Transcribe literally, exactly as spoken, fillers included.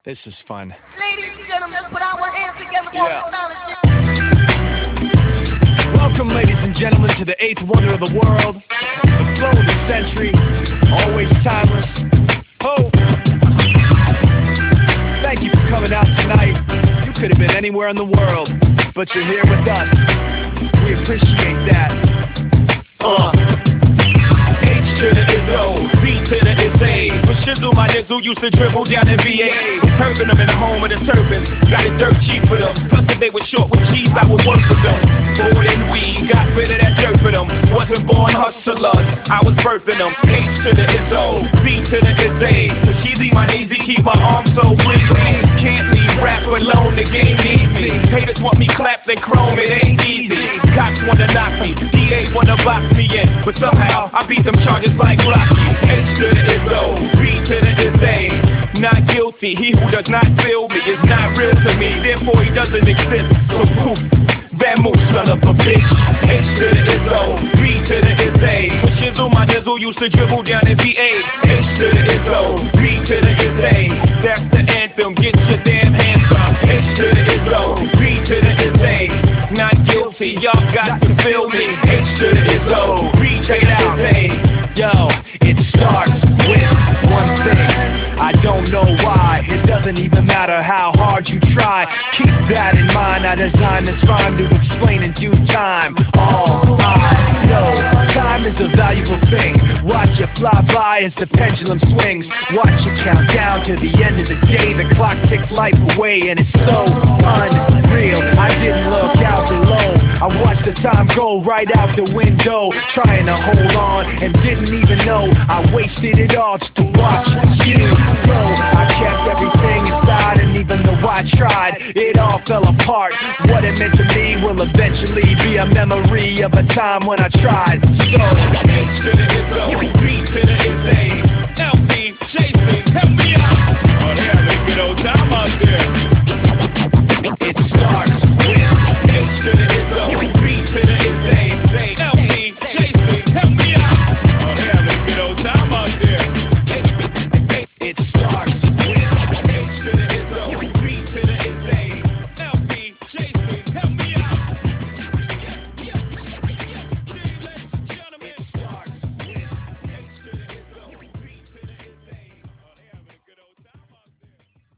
This is fun. Ladies and gentlemen, let's put our hands together for Yeah. the sound of shit. Welcome, ladies and gentlemen, to the eighth wonder of the world, the flow of the century, always timeless. Ho! Thank you for coming out tonight. You could have been anywhere in the world, but you're here with us. We appreciate that. Uh. H to the Izzo, B to the Izzy. With Shizzle, my nizzle used to dribble down in V A. Turpin' them in the home of the serpents. Got it dirt cheap for them. Plus, if they were short with cheese, I would work for them. More than we got rid of that dirt for them. Wasn't born hustlers, I was birthing them. H to the Izzo, B to the Izzy. With Sheezy, my easy, keep my arms so breezy. Can't leave rap alone, the game needs me. Haters want me clapped and chrome, it ain't easy. Cops wanna knock me, D A wanna box me in. But somehow, I beat them charges like Rocky. H to the Izzo, B to the Izzy. Not guilty, he who does not feel me is not real to me. Therefore he doesn't exist, so poof. Vamoose, son of a bitch. H to the Izzo, B to the Izzy. With Shizzle, my nizzle used to dribble down in V A. H to the Izzo, B to the Izzy. That's the anthem, get your damn hands up. H to the Izzo, B to the Izzy. Not guilty, y'all got to feel me. H to the Izzo, B to the Izzy. Yo, it starts with one thing. I don't know why, it doesn't even matter how hard you try. Keep that in mind, I designed this rhyme to explain in due time. All I know, time is a valuable thing. Watch it fly by as the pendulum swings. Watch it count down to the end of the day. The clock ticks life away and it's so unreal. I didn't look out below, I watched the time go right out the window. Trying to hold on and didn't even know I wasted it all just to watch you go. I kept everything inside, and even though I tried, it all fell apart. What it meant to me will eventually be a memory of a time when I tried. So H to the Izzo, B to